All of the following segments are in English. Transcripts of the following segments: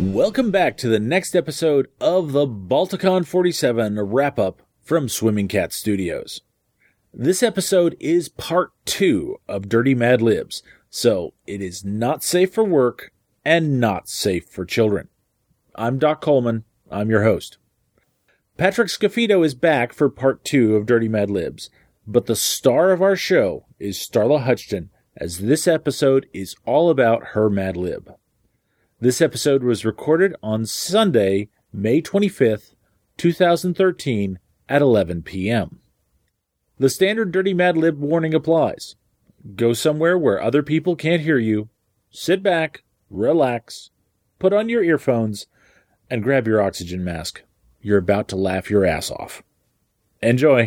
Welcome back to the next episode of the Balticon 47 wrap-up from Swimming Cat Studios. This episode is part 2 of Dirty Mad Libs, so it is not safe for work and not safe for children. I'm Doc Coleman. I'm your host. Patrick Scafito is back for part 2 of Dirty Mad Libs, but the star of our show is Starla Hutchton, as this episode is all about her Mad Lib. This episode was recorded on Sunday, May 25th, 2013 at 11 p.m. The standard Dirty Mad Lib warning applies. Go somewhere where other people can't hear you, sit back, relax, put on your earphones, and grab your oxygen mask. You're about to laugh your ass off. Enjoy!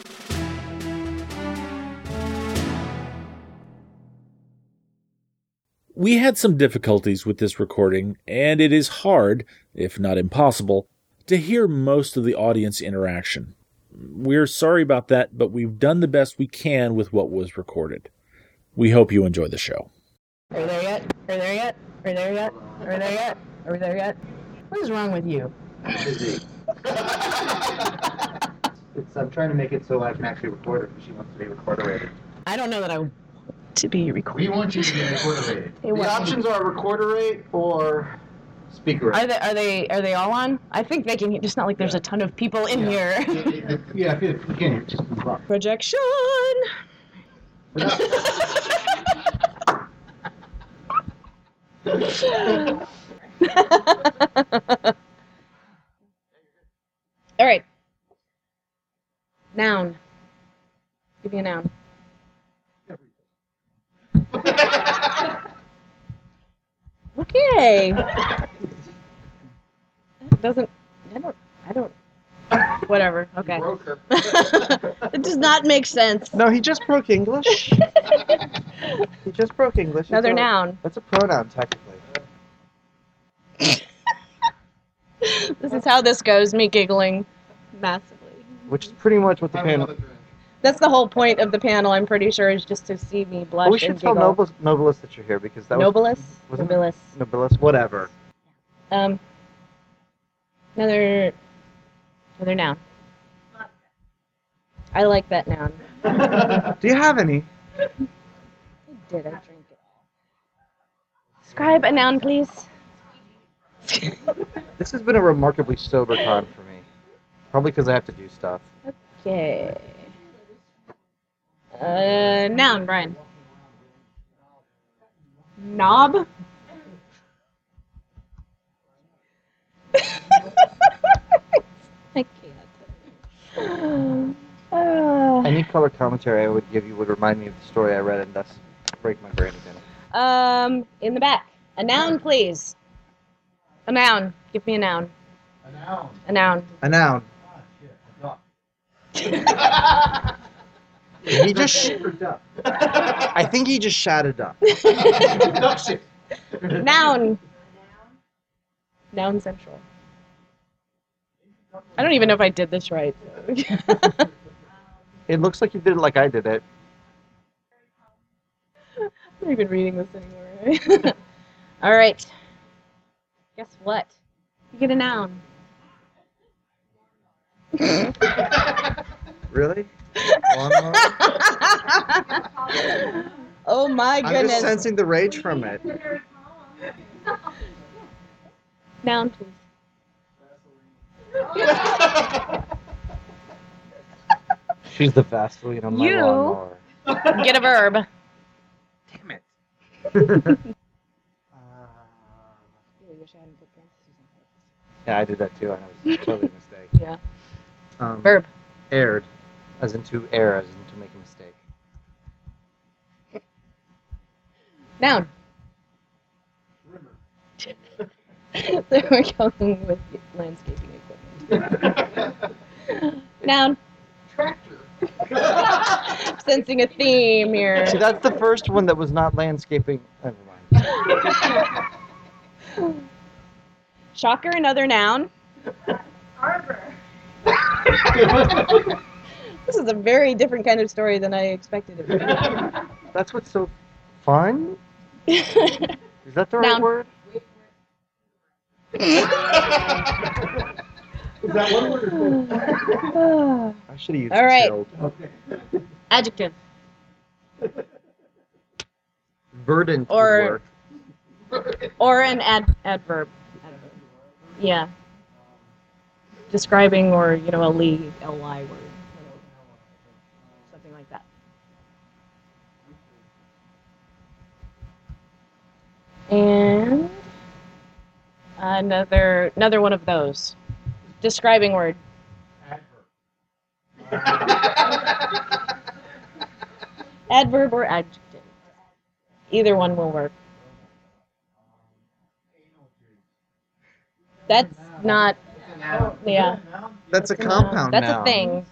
We had some difficulties with this recording, and it is hard, if not impossible, to hear most of the audience interaction. We're sorry about that, but we've done the best we can with what was recorded. We hope you enjoy the show. Are you there yet? Are you there yet? Are you there yet? Are you there yet? Are we there yet? What is wrong with you? I'm trying to make it so I can actually record it. She wants to be recorder rated. I don't know that I want to be recorded. We want you to be recorder rated. The options are recorder rate or speaker rate. Are they all on? I think they can. It's not like there's a ton of people in here. Yeah, if you can, just move on. Projection. All right. Noun. Give me a noun. Okay. I don't. Whatever. Okay. It does not make sense. No, he just broke English. He just broke English. Another noun. That's a pronoun, technically. This is how this goes, me giggling massively. Which is pretty much what the panel... That's the whole point of the panel, I'm pretty sure, is just to see me blush we should and tell giggle. Nobilis that you're here, because that Nobilis? was... Nobilis. Nobilis, whatever. Another noun. I like that noun. Do you have any? I did, I drank it all. Describe a noun, please. This has been a remarkably sober con for me. Probably because I have to do stuff. Okay. Noun, Brian. Knob? I can't. Any color commentary I would give you would remind me of the story I read and thus break my brain again. In the back. A noun, please. A noun. Give me a noun. A noun. A noun. A noun. Ah, shit. A duck. He just... I think he just shat a duck. Duck shit. Noun. Noun Central. I don't even know if I did this right. It looks like you did it like I did it. I'm not even reading this anymore. All right. Guess what? You get a noun. Really? Oh my goodness. I'm just sensing the rage from it. Noun, please. She's the Vaseline on my You- lawnmower. Get a verb. Damn it. Yeah, I did that too. I know it was totally a mistake. Yeah. Verb. Aired. As in to err, as in to make a mistake. Noun. There we're going with landscaping equipment. Noun. Tractor. Sensing a theme here. See, that's the first one that was not landscaping. Never mind. Shocker, another noun. Arbor. This is a very different kind of story than I expected it to be. That's what's so fun? Is that the right Noun. word? Is that one word? I should have used All right. chilled. Okay. Adjective. Verdant Or- would work. Or an adverb. Yeah. Describing or, a ly word. Something like that. And another one of those. Describing word. Adverb or adjective. Either one will work. That's not. Yeah. That's a compound That's noun. a thing.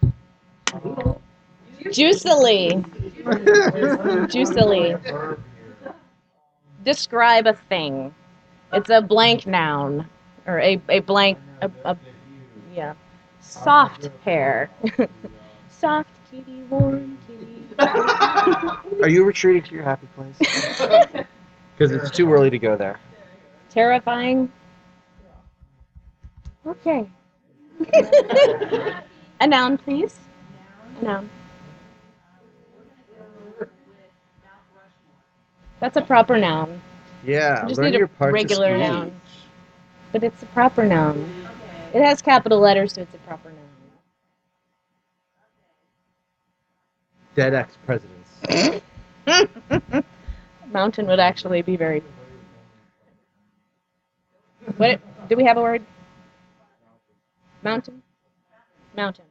Juicily. Juicily. Describe a thing. It's a blank noun. Or a blank. Yeah. Soft hair. Soft kitty, warm kitty. Are you retreating to your happy place? Because it's too early to go there. Terrifying. Okay. A noun, please. A noun. That's a proper noun. Yeah, You just learn need your a parts regular of speech. noun. But it's a proper noun. It has capital letters, so it's a proper noun. Dead ex-presidents. Mountain would actually be very. What? Do we have a word? Mountain? Mountain,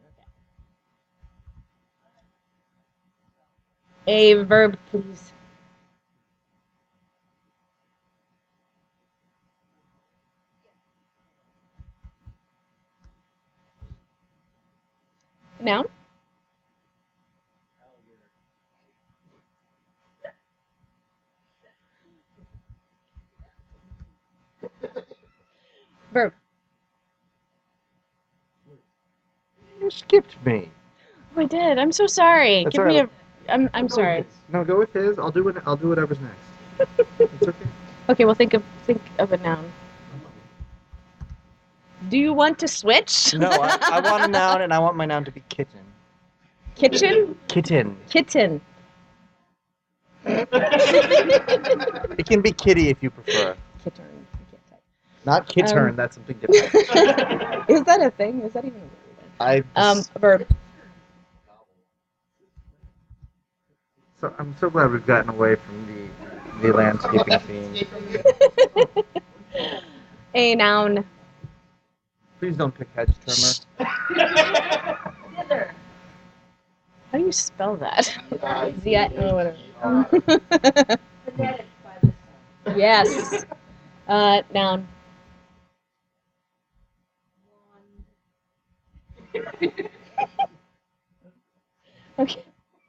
okay. A verb, please. Noun? Verb. You skipped me. Oh, I did. I'm so sorry. That's Give all me right. I'm sorry. No, go with his. I'll do whatever's next. It's okay. Okay, well think of a noun. Do you want to switch? No, I want a noun, and I want my noun to be kitten. Kitchen? Kitten. Kitten. It can be kitty if you prefer. Kitten. Not kittern. That's something different. Is that a thing? Is that even a word? A verb. So I'm so glad we've gotten away from the landscaping theme. A noun. Please don't pick hedge trimmer. How do you spell that? Whatever. Yes. Noun. Okay.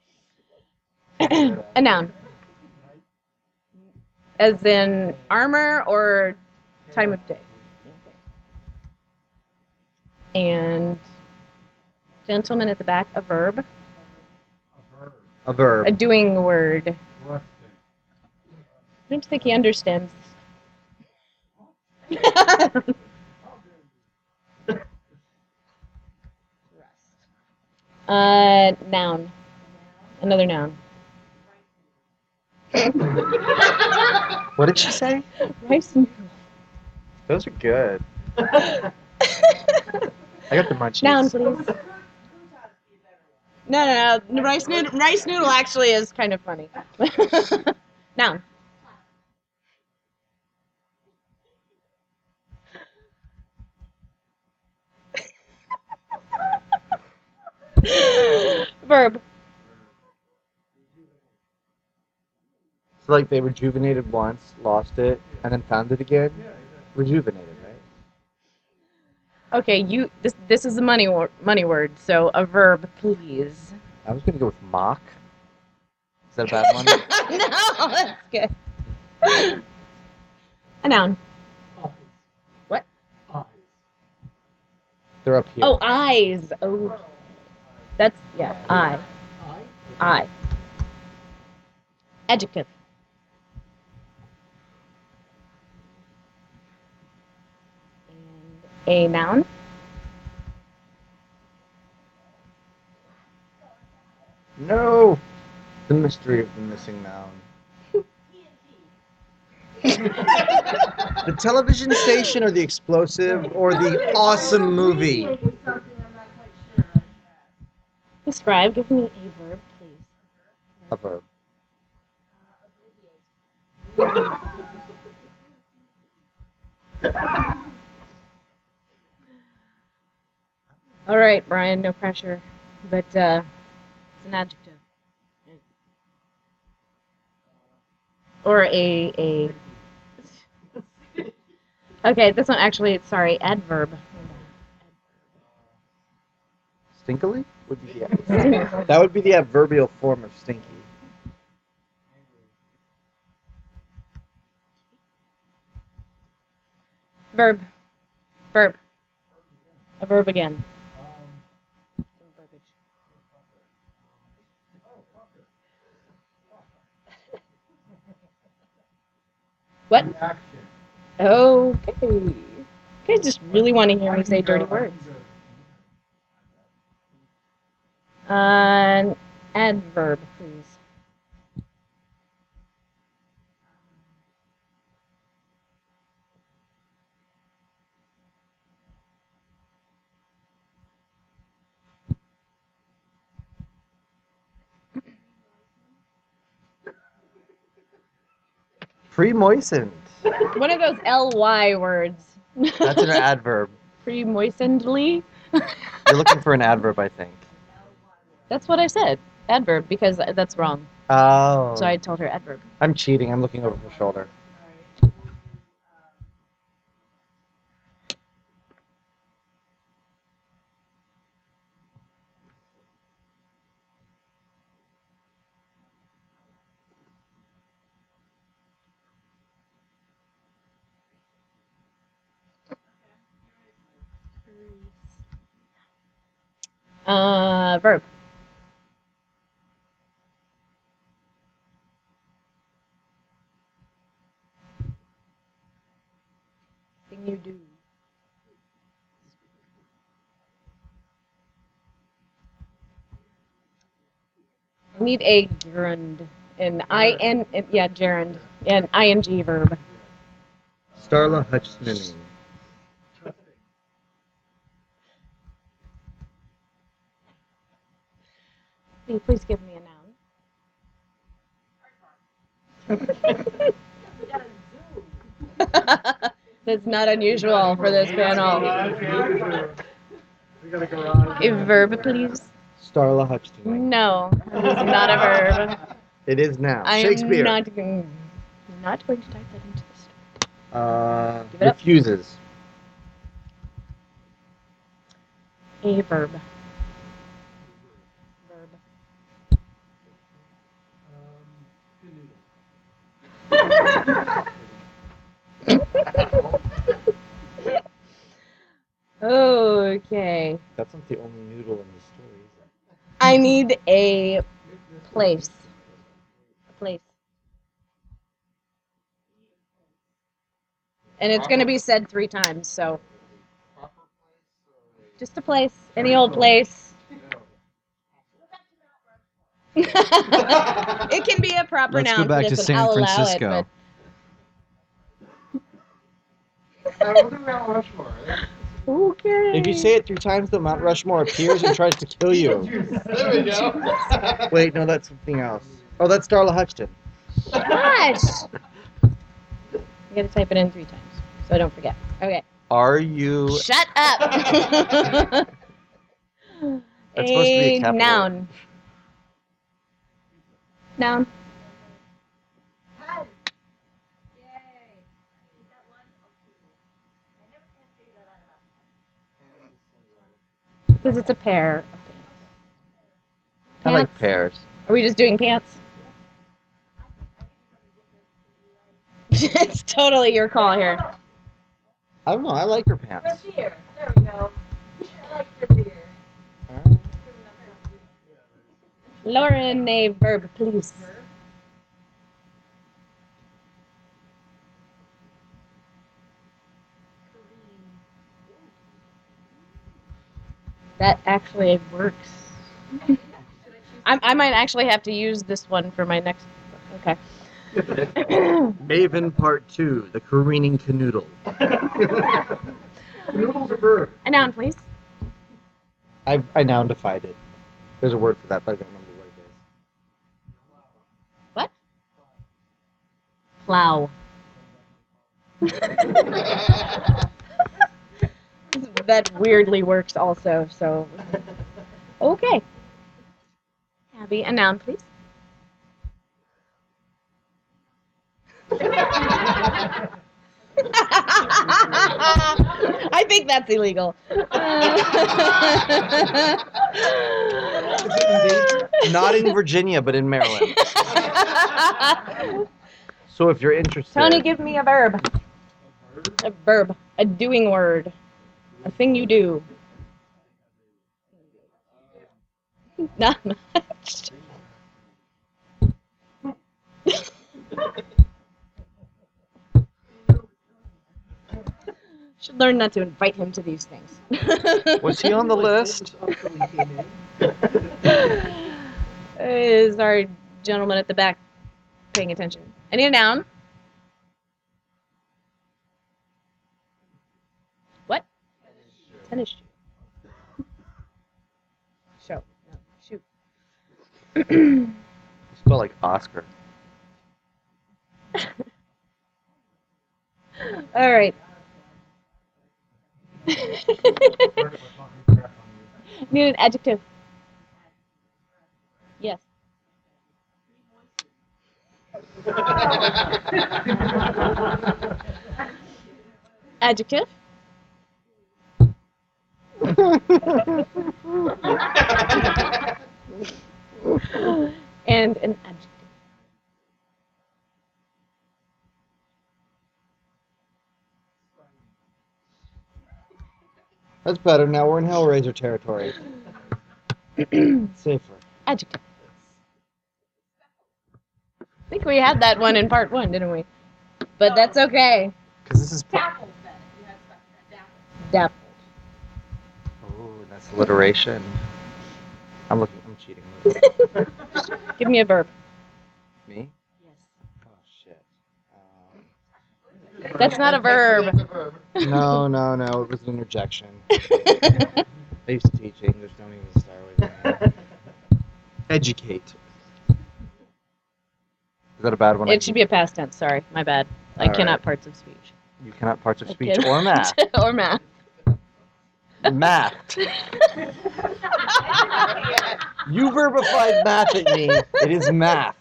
A noun. As in armor or time of day. And gentleman at the back, a verb. A verb. A doing word. I don't think he understands. Noun. Another noun. What did she say? Rice noodle. Those are good. I got the munchies. Noun, please. No. Rice noodle actually is kind of funny. Noun. Verb. So like they rejuvenated once, lost it, and then found it again. Rejuvenated, right? Okay, this is a money word, so a verb, please. I was gonna go with mock. Is that a bad one? No, that's good. A noun. What? They're up here. Oh, eyes. Oh, that's eye. Eye. Adjective. A noun. No! The mystery of the missing noun. The television station or the explosive or the awesome movie? Describe. Give me a verb, please. A verb. All right, Brian, no pressure. But it's an adjective. Or a... Okay, this one actually, sorry, adverb. Stinkily? Would be the that would be the adverbial form of stinky. Verb. Verb. A verb again. What? Okay. You guys just really want to hear me say dirty words. An adverb, please. Pre-moistened. One of those ly words. That's an adverb. Pre-moistenedly? You're looking for an adverb, I think. That's what I said. Adverb, because that's wrong. Oh. So I told her adverb. I'm cheating. I'm looking over her shoulder. Verb. Thing you do. I need a gerund. Gerund. An ing verb. Starla Hutchison. Can you please give me a noun? That's not unusual for this panel. A verb, please. Starla Hutchison. No, it's not a verb. It is now. I Shakespeare. am not going to type that into the story. Give it up. Refuses. A verb. Okay. That's not the only noodle in the story, is it? I need a place. A place. And it's going to be said 3 times, so. Just a place. Any old place. It can be a proper Let's noun. go back to Listen, San I'll Francisco. allow it, but... Okay. If you say it 3 times, the Mount Rushmore appears and tries to kill you. There we go. Wait, no, that's something else. Oh, that's Starla Hutchison. Gosh! You gotta type it in 3 times, so I don't forget. Okay. Are you... Shut up! That's supposed to be a capital. Noun. Noun. Because it's a pair. I like pears. Are we just doing pants? It's totally your call here. I don't know, I like her pants. Beer. There we go. I like your beer. Lauren, a verb, please. That actually works. I might actually have to use this one for my next... Okay. Maven Part 2, The Careening Canoodle. Noodles are bird. A noun, please. I nounified it. There's a word for that, but I don't remember what it is. Plow. That weirdly works also, so... Okay. Abby, a noun, please. I think that's illegal. Not in Virginia, but in Maryland. So if you're interested... Tony, give me a verb. A verb. A doing word. A thing you do. Not much. Should learn not to invite him to these things. Was he on the list? Is our gentleman at the back paying attention? I need a noun. What? Tennis shoe. Show. No. Shoot. You spell like Oscar. All right. Need an adjective. Yes. Adjective. And an adjective. That's better. Now we're in Hellraiser territory. Safer. Adjective. I think we had that one in part 1, didn't we? But that's okay. Because this is... Dappled. Oh, that's alliteration. I'm cheating. Give me a verb. Me? Yes. Oh, shit. That's not a verb. No. It was an interjection. I used to teach English. Don't even start with that. Educate. Is that a bad one? It should be a past tense. Sorry, my bad. I All cannot right. parts of speech. You cannot parts of I speech cannot. or math. Or math. Math. You verbified math at me. It is math.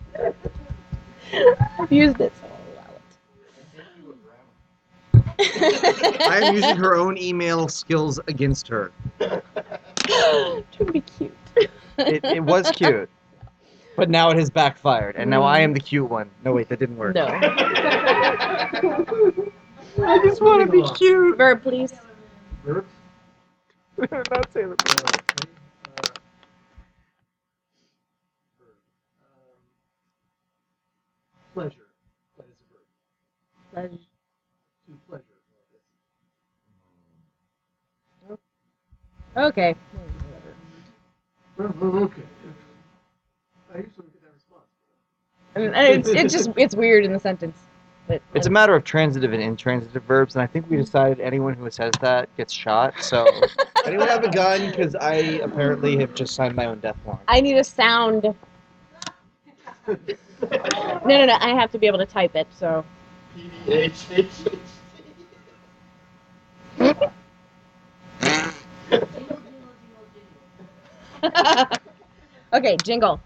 I've used it, so I'll allow it. I am using her own email skills against her. Trying to be cute. It was cute. But now it has backfired, and now I am the cute one. No, wait, that didn't work. No. I just want to be cute. Verb, please. Verbs? Not say the Pleasure. That is a verb. Pleasure. To pleasure. Okay. Well, okay. I usually get that response. I mean, it's weird in the sentence. But It's a matter of transitive and intransitive verbs, and I think we decided anyone who says that gets shot. So, anyone have a gun? Because I apparently have just signed my own death warrant. I need a sound. No. I have to be able to type it, so. Okay, jingle.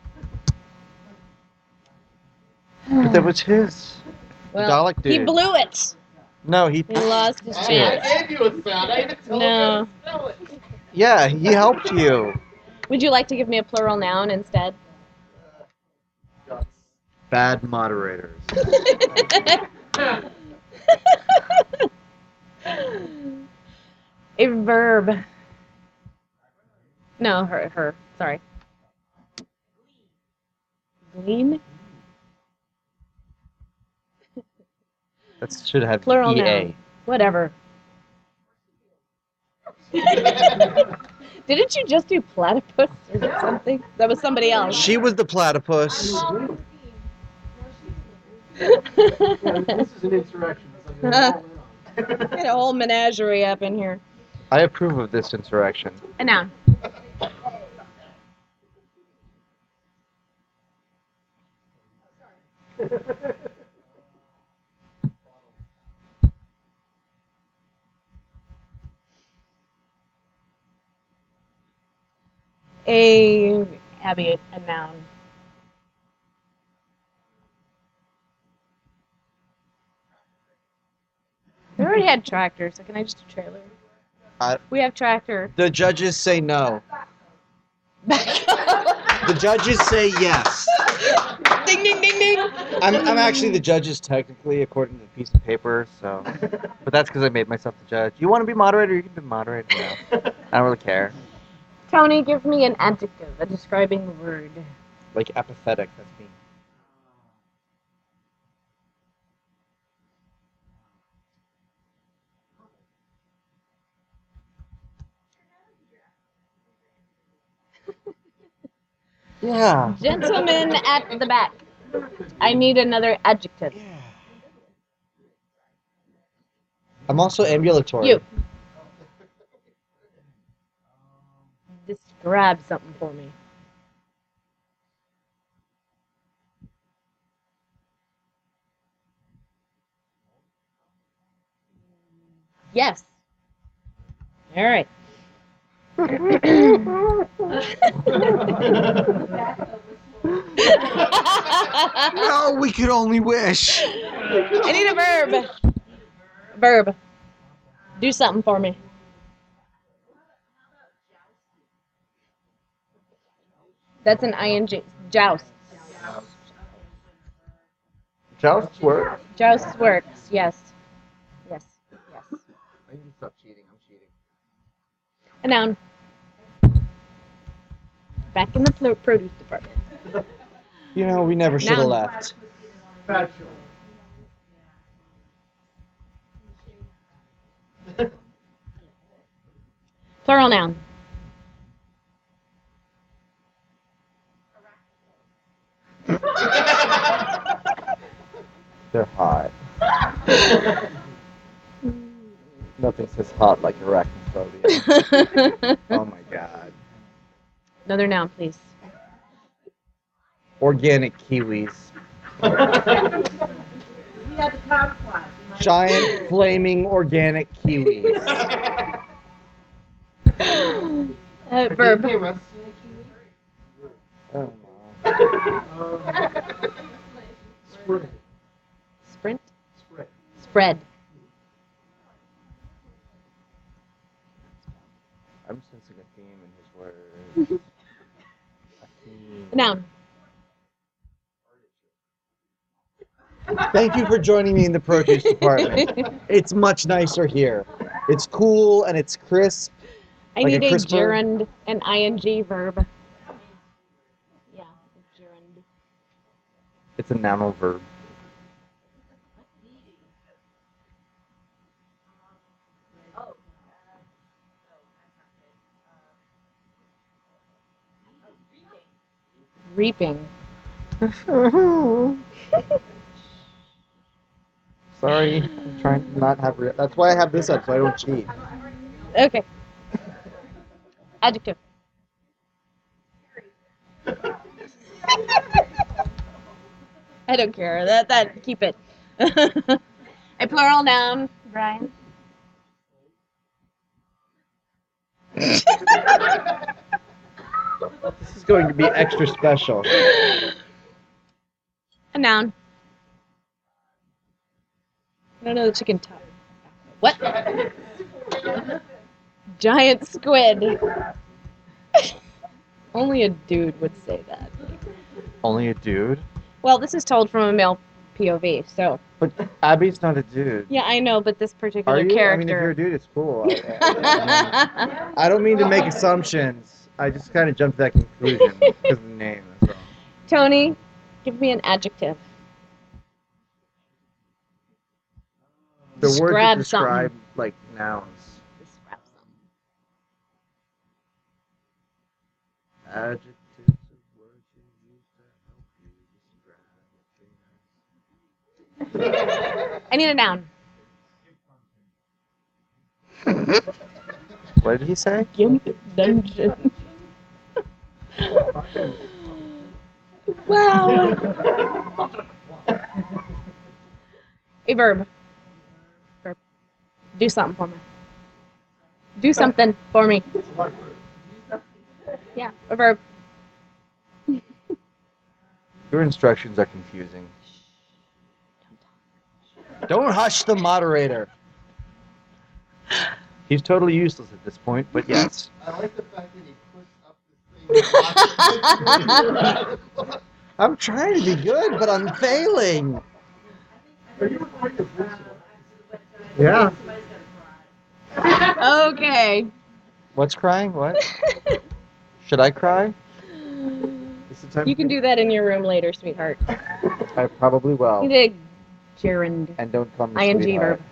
But that was his. Well, Dalek he dude. blew it. No, he. He lost his chance. I gave you a sound. I even told No. you to spell it. Yeah, he helped you. Would you like to give me a plural noun instead? Bad moderators. A verb. No, her. Sorry. Glean? That should have Plural EA. noun. Whatever. Didn't you just do platypus or something? That was somebody else. She was the platypus. Yeah, this is an insurrection. It's like all in on. Get a whole menagerie up in here. I approve of this insurrection. A noun. Abby, a noun. We already had tractor, so can I just do trailer? We have tractor. The judges say no. The judges say yes. Ding, ding, ding, ding. I'm actually the judges technically, according to the piece of paper. So, but that's because I made myself the judge. You want to be moderator? You can be moderator now. I don't really care. Tony, give me an adjective, a describing word. Like apathetic. That's me. Yeah. Gentleman at the back. I need another adjective. I'm also ambulatory. You. Describe something for me. Yes. All right. No, we could only wish. I need a verb. Verb. Do something for me. That's an ing. Joust. Jousts work. Joust works. Yes. Yes. Yes. I need to stop cheating. I'm cheating. A noun. Back in the produce department. You know, we never should have Noun. left. Factual. Plural noun. They're hot. Nothing says hot like arachnophobia. Oh my god. Another noun, please. Organic kiwis. Giant flaming organic kiwis. Verb. Oh, Spread. Sprint. Spread. Spread. I'm sensing a theme in his words. A theme. Noun. Thank you for joining me in the produce department. It's much nicer here. It's cool and it's crisp. I Like need a a crisper? gerund, an ing verb. Yeah, a gerund. It's a nounal verb. Reaping. Sorry, I'm trying to not have. That's why I have this up, so I don't cheat. Okay. Adjective. I don't care. That keep it. A plural noun, Brian. This is going to be extra special. A noun. I don't know the chicken top. What? Giant squid. Only a dude would say that. Only a dude? Well, this is told from a male POV, so. But Abby's not a dude. Yeah, I know, but this Are particular you? I mean, if you're character. a dude, it's cool. I don't mean to make assumptions. I just kind of jumped to that conclusion because of the name. That's all. Tony, give me an adjective. The words that Describe describe something. like nouns. Describe something. Adjectives of words you use to help you describe. I need a noun. What did he say? Gimp dungeon. Wow. A verb. Verb. Do something for me. Do something for me. Yeah, a verb. Your instructions are confusing. Don't hush the moderator. He's totally useless at this point, but yes. I like the fact that he puts up this thing. I'm trying to be good, but I'm failing. Yeah. Okay. What's crying? What? Should I cry? Is it time You can do that in your room later, sweetheart. I probably will. You did gerund. And don't call me ING sweetheart. verb.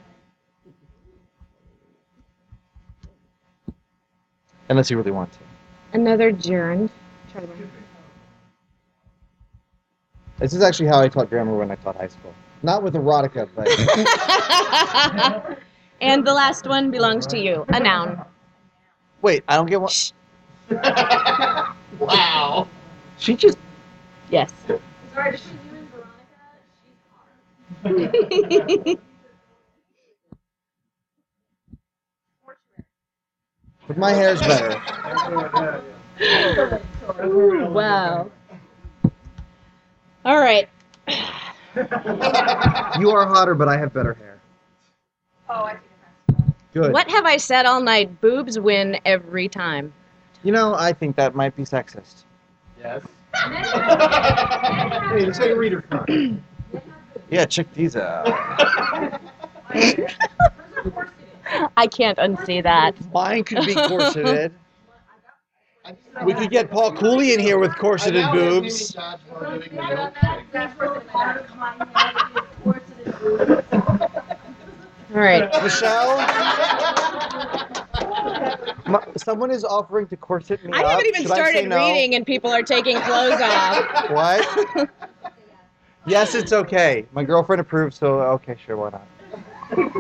Unless you really want to. Another gerund. Try to remember. This is actually how I taught grammar when I taught high school. Not with erotica, but... And the last one belongs to you. A noun. Wait, I don't get one. Wow. She just... Yes. Sorry, between you and Veronica, she's hot. But my hair's better. Ooh, wow. All right. You are hotter, but I have better hair. Oh, I see the Good. What have I said all night? Boobs win every time. You know, I think that might be sexist. Yes. difference. Hey, let's take a reader card. Yeah, check these out. I can't unsee that. Mine could be corseted. We could get Paul Cooley in here with corseted boobs. All right. Michelle? Someone is offering to corset me I up. haven't even Should I say started no? reading and people are taking clothes off. What? Yes, it's okay. My girlfriend approved, so okay, sure, why not?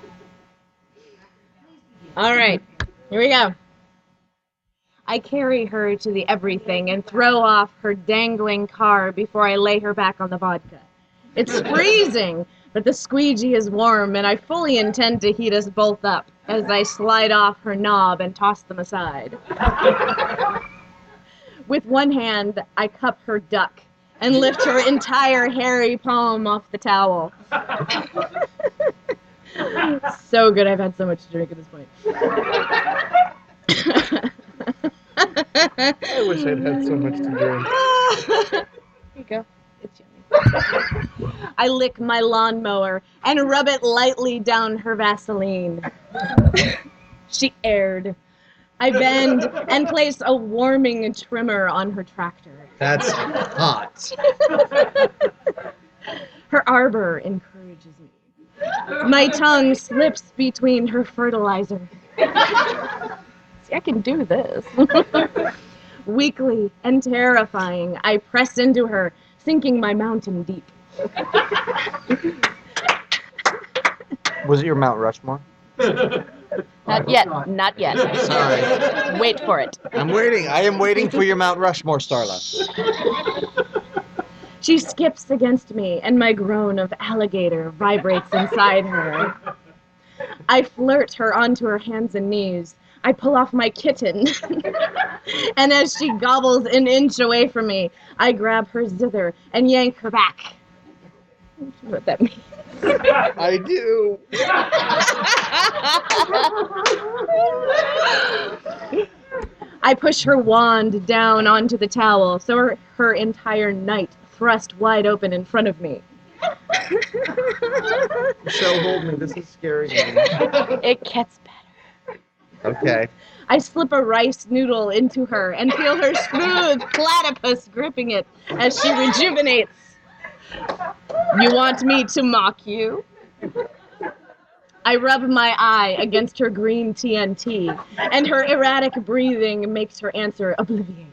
All right. Here we go. I carry her to the everything and throw off her dangling car before I lay her back on the vodka. It's freezing, but the squeegee is warm, and I fully intend to heat us both up as I slide off her knob and toss them aside. With one hand, I cup her duck and lift her entire hairy palm off the towel. So good, I've had so much to drink at this point. I wish I'd had so much to drink. Here you go. It's yummy. I lick my lawnmower and rub it lightly down her Vaseline. She erred. I bend and place a warming trimmer on her tractor. That's hot. Her arbor encourages me. My tongue slips between her fertilizer. See, I can do this. Weakly and terrifying, I press into her, sinking my mountain deep. Was it your Mount Rushmore? Not yet, not yet. Sorry. Wait for it. I'm waiting. I am waiting for your Mount Rushmore, Starla. She skips against me, and my groan of alligator vibrates inside her. I flirt her onto her hands and knees. I pull off my kitten. And as she gobbles an inch away from me, I grab her zither and yank her back. I don't know what that means. I do. I push her wand down onto the towel, so her entire night thrust wide open in front of me. Michelle, hold me. This is scary. It gets better. Okay. I slip a rice noodle into her and feel her smooth platypus gripping it as she rejuvenates. You want me to mock you? I rub my eye against her green TNT, and her erratic breathing makes her answer obliviate.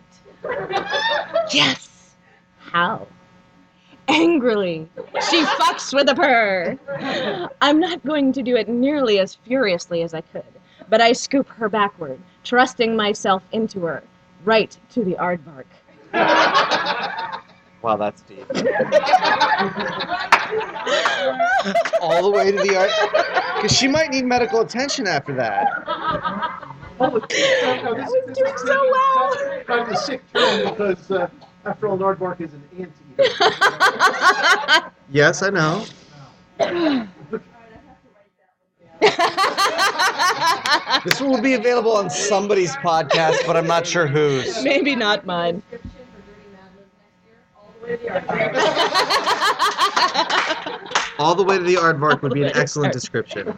Yes. How? Angrily. She fucks with a purr. I'm not going to do it nearly as furiously as I could, but I scoop her backward, trusting myself into her, right to the aardvark. Wow, that's deep. All the way to the art, because she might need medical attention after that. I was doing so well. Kind of a sick term because, after all, Nardbark is an anteater. Yes, I know. This one will be available on somebody's podcast, but I'm not sure whose. Maybe not mine. All the way to the aardvark would be an excellent description.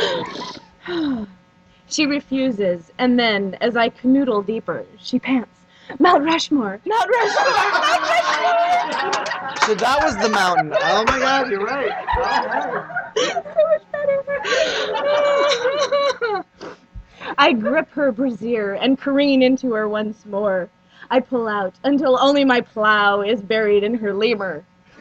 She refuses, and then, as I canoodle deeper, she pants. Mount Rushmore! Mount Rushmore! Mount Rushmore! So that was the mountain. Oh my God, you're right. So much better. I grip her brassiere and careen into her once more. I pull out until only my plow is buried in her lemur.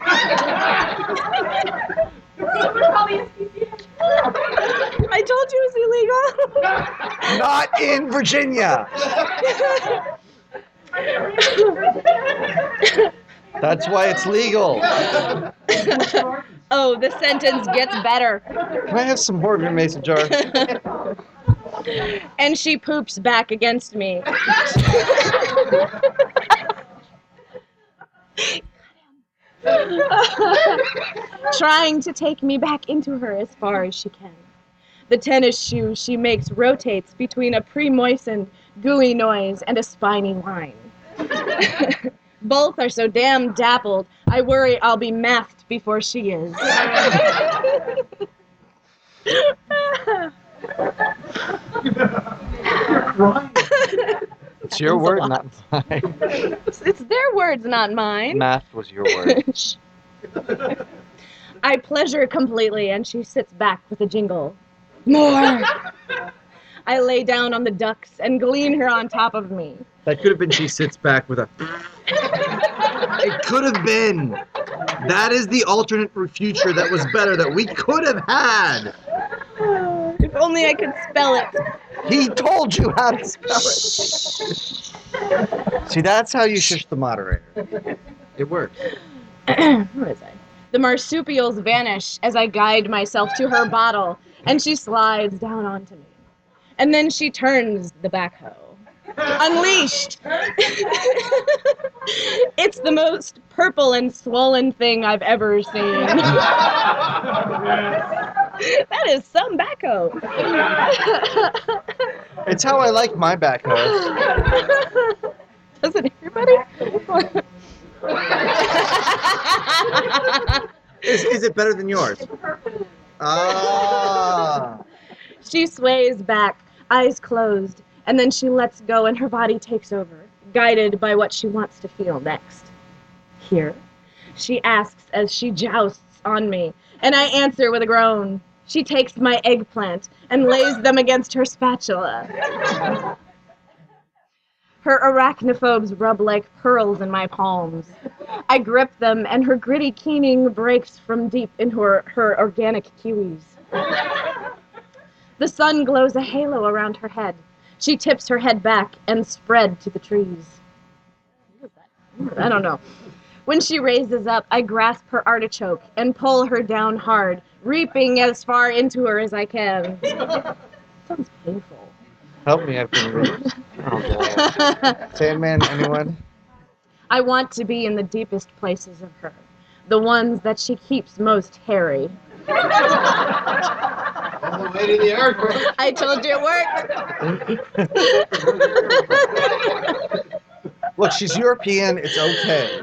I told you it was illegal. Not in Virginia. That's why it's legal. Oh, the sentence gets better. Can I have some more of your mason jar? And she poops back against me. Trying to take me back into her as far as she can. The tennis shoe she makes rotates between a pre-moistened, gooey noise and a spiny whine. Both are so damn dappled, I worry I'll be mathed before she is. It's your word, not mine. It's their words, not mine. Math was your word. I pleasure completely, and she sits back with a jingle. More! I lay down on the ducks and glean her on top of me. That could have been she sits back with a... It could have been. That is the alternate future that was better that we could have had. If only I could spell it. He told you how to spell it. See, that's how you shush the moderator. It works. Where is I? The marsupials vanish as I guide myself to her bottle, and she slides down onto me. And then she turns the backhoe. Unleashed! It's the most purple and swollen thing I've ever seen. That is some backhoe. It's how I like my backhoe. Doesn't everybody? Is it better than yours? Ah. She sways back, eyes closed, and then she lets go and her body takes over, guided by what she wants to feel next. Here? She asks as she jousts on me, and I answer with a groan. She takes my eggplant and lays them against her spatula. Her arachnophobes rub like pearls in my palms. I grip them, and her gritty keening breaks from deep into her organic kiwis. The sun glows a halo around her head. She tips her head back and spread to the trees. What is that? I don't know. When she raises up, I grasp her artichoke and pull her down hard, reaping as far into her as I can. Sounds painful. Help me, I've been raped. Oh, boy. Sandman, anyone? I want to be in the deepest places of her, the ones that she keeps most hairy. All the way to the airport. I told you it worked. Look, she's European. It's okay.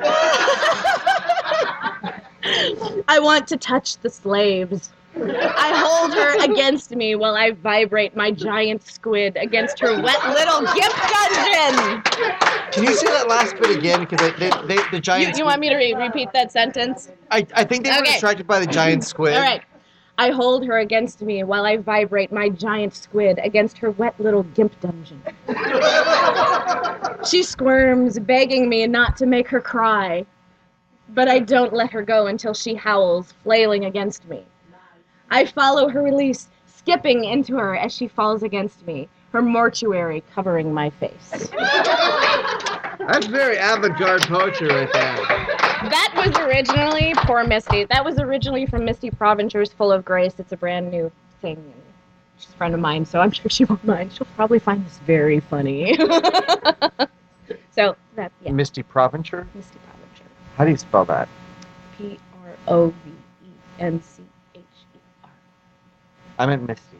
I want to touch the slaves. I hold her against me while I vibrate my giant squid against her wet little gift dungeon. Can you say that last bit again? Because the giant You want me to repeat that sentence? I think they were Okay. distracted by the giant squid. All right. I hold her against me while I vibrate my giant squid against her wet little gimp dungeon. She squirms, begging me not to make her cry. But I don't let her go until she howls, flailing against me. I follow her release, skipping into her as she falls against me, her mortuary covering my face. That's very avant-garde poetry right there. That was originally, poor Misty, that was originally from Misty Provencher's Full of Grace. It's a brand new thing. She's a friend of mine, so I'm sure she won't mind. She'll probably find this very funny. So, that, yeah. Misty Provencher? Misty Provencher. How do you spell that? Provencher. I meant Misty.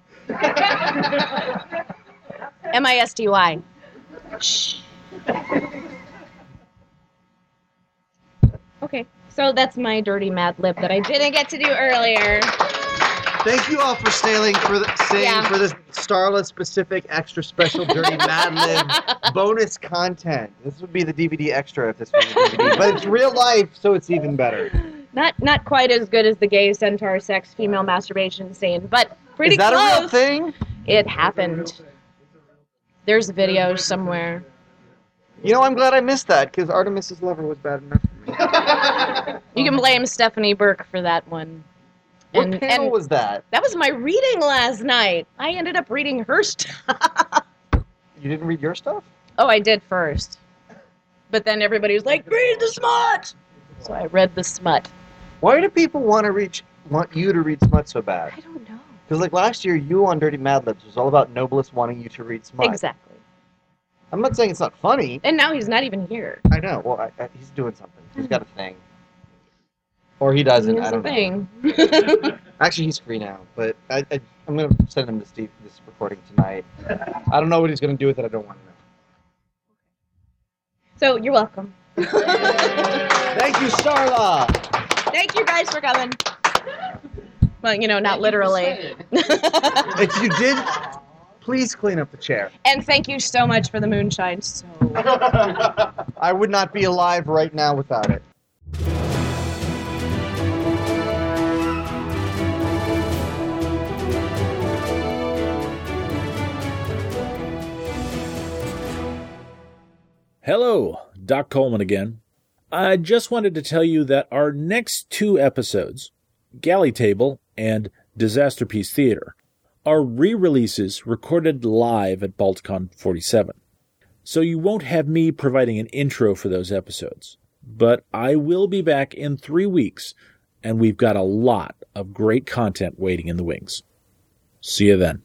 Misty. Shh. Okay, so that's my dirty Mad Lib that I didn't get to do earlier. Thank you all for staying for this Starla specific extra special dirty Mad Lib bonus content. This would be the DVD extra if this was a DVD, but it's real life, so it's even better. Not quite as good as the gay centaur sex female masturbation scene, but pretty close. Is that a real thing? It happened. There's videos somewhere. You know, I'm glad I missed that, because Artemis's Lover was bad enough for me. You can blame Stephanie Burke for that one. What panel was that? That was my reading last night. I ended up reading her stuff. You didn't read your stuff? Oh, I did first. But then everybody was like, read the smut! So I read the smut. Why do people want you to read smut so bad? I don't know. Because like last year, you on Dirty Mad Libs was all about Noblest wanting you to read smut. Exactly. I'm not saying it's not funny. And now he's not even here. I know. Well, he's doing something. He's got a thing. Or he doesn't. I don't know. Actually, he's free now. But I'm going to send him this recording tonight. I don't know what he's going to do with it. I don't want to know. So, you're welcome. Thank you, Starla. Thank you guys for coming. Well, not literally. If you did, please clean up the chair. And thank you so much for the moonshine. I would not be alive right now without it. Hello, Doc Coleman again. I just wanted to tell you that our next 2 episodes, Galley Table and Disaster Piece Theater, are re-releases recorded live at Balticon 47. So you won't have me providing an intro for those episodes. But I will be back in 3 weeks, and we've got a lot of great content waiting in the wings. See you then.